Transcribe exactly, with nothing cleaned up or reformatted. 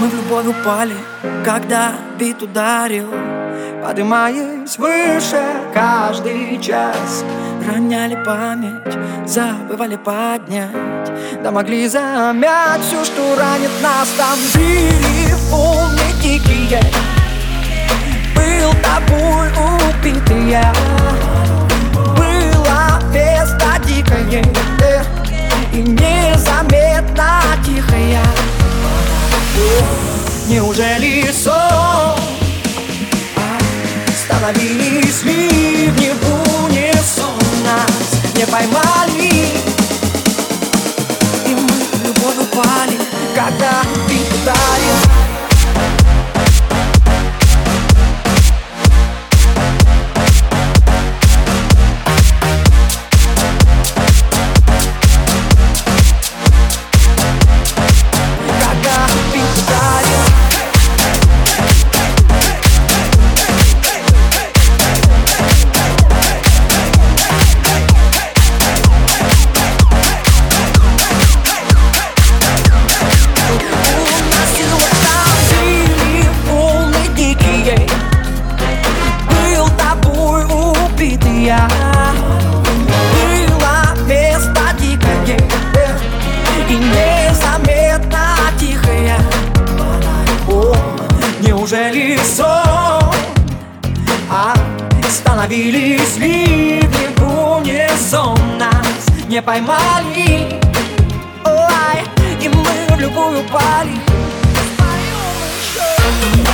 Мы в любовь упали, когда бит ударил, поднимаясь выше каждый час. Роняли память, забывали поднять, да могли замять все, что ранит нас. Там были волны дикие, был тобой убитый я. Было место дикое и незаметно тихое. Неужели сон? Становились ливни в унисон, нас не поймали, и мы в любовь упали, когда ты ударил. Было место дикое и незаметно тихое. О, неужели сон? А становились ливни в унисон, нас не поймали. Ой, и мы в любую пали.